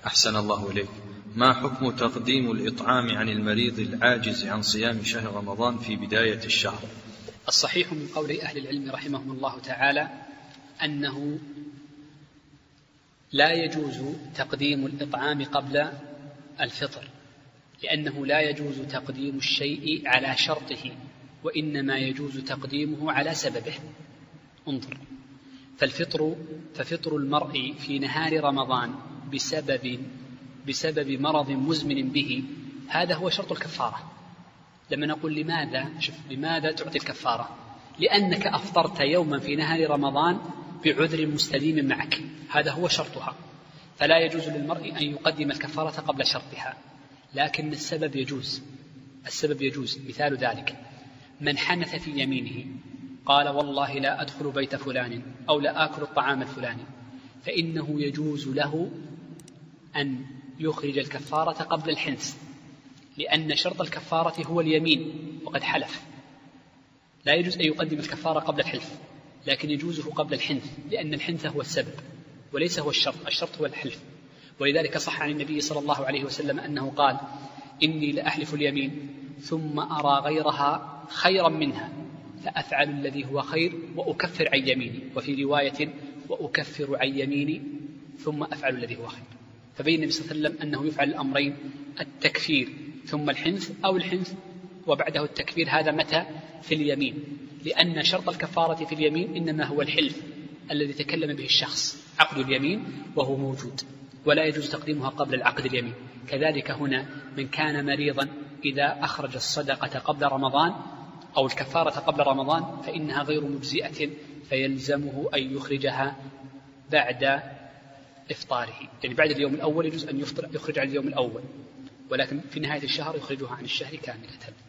أحسن الله إليك. ما حكم تقديم الإطعام عن المريض العاجز عن صيام شهر رمضان في بداية الشهر؟ الصحيح من قول أهل العلم رحمهم الله تعالى أنه لا يجوز تقديم الإطعام قبل الفطر، لأنه لا يجوز تقديم الشيء على شرطه، وإنما يجوز تقديمه على سببه. انظر، ففطر المرء في نهار رمضان بسبب مرض مزمن به، هذا هو شرط الكفارة. لما نقول لماذا تعطي الكفارة؟ لأنك أفطرت يوما في نهار رمضان بعذر مستديم معك، هذا هو شرطها، فلا يجوز للمرء أن يقدم الكفارة قبل شرطها، لكن السبب يجوز. مثال ذلك: من حنث في يمينه قال والله لا أدخل بيت فلان أو لا آكل الطعام الفلاني، فإنه يجوز له أن يخرج الكفارة قبل الحنث، لأن شرط الكفارة هو اليمين وقد حلف. لا يجوز أن يقدم الكفارة قبل الحلف، لكن يجوزه قبل الحنث، لأن الحنث هو السبب وليس هو الشرط هو الحلف. ولذلك صح عن النبي صلى الله عليه وسلم أنه قال: إني لأحلف اليمين ثم أرى غيرها خيرا منها فأفعل الذي هو خير وأكفر عن يميني، وفي رواية: وأكفر عن يميني ثم أفعل الذي هو خير. فبين النبي صلى الله عليه وسلم أنه يفعل الأمرين: التكفير ثم الحنث، أو الحنث وبعده التكفير. هذا متى؟ في اليمين، لأن شرط الكفارة في اليمين إنما هو الحلف الذي تكلم به الشخص، عقد اليمين وهو موجود، ولا يجوز تقديمها قبل العقد اليمين. كذلك هنا من كان مريضا إذا أخرج الصدقة قبل رمضان أو الكفارة قبل رمضان فإنها غير مجزئة، فيلزمه أن يخرجها بعد إفطاره، يعني بعد اليوم الأول يجوز أن يخرج عن اليوم الأول، ولكن في نهاية الشهر يخرجها عن الشهر كاملة.